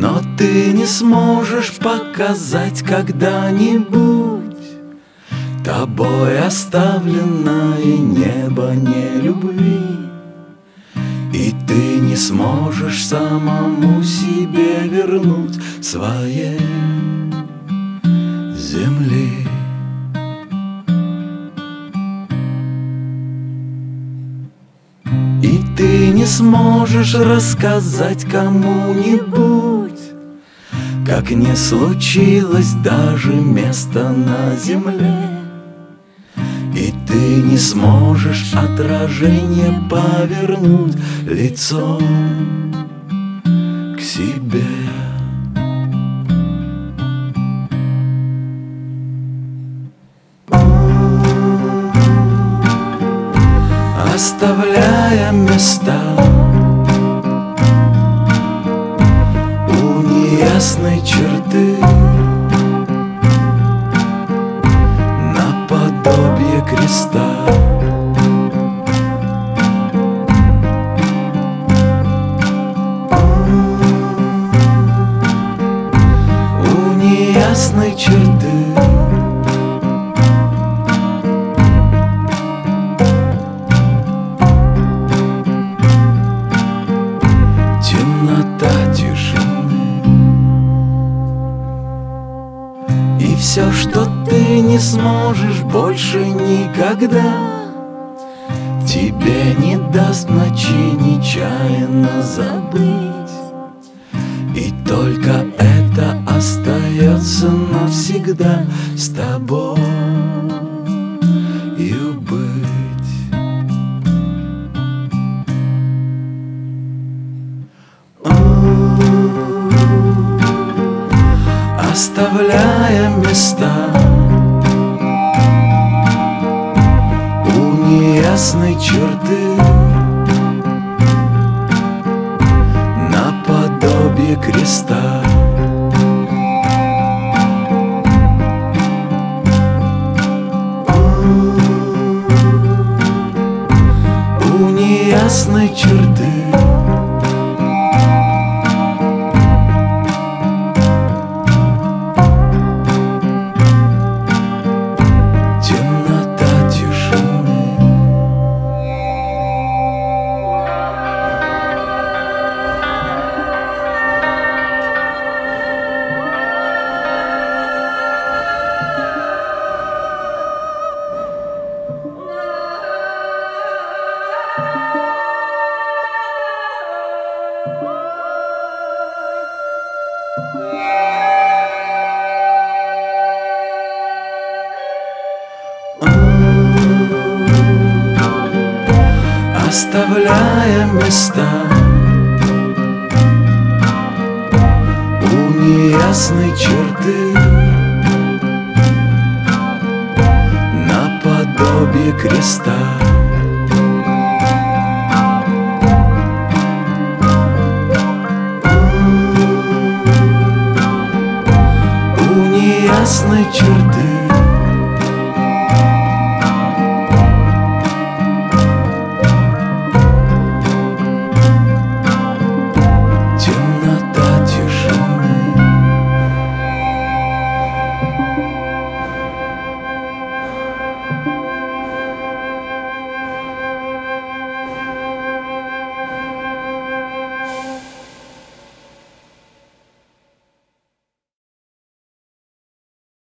Но ты не сможешь показать когда-нибудь тобой оставленное небо нелюбви. И ты не сможешь самому себе вернуть своей земли. И ты не сможешь рассказать кому-нибудь, как не случилось даже места на земле. И ты не сможешь отражение повернуть лицом к себе. Оставляя места у неясной черты, наподобие креста. У неясной черты темнота тишины. И все, что ты не сможешь больше никогда, тебе не даст ночи нечаянно забыть. И только это остается навсегда с тобою быть. Оставляя места у неясной черты, наподобие креста. У неясной черты оставляя места у неясной черты, наподобие креста. У неясной черты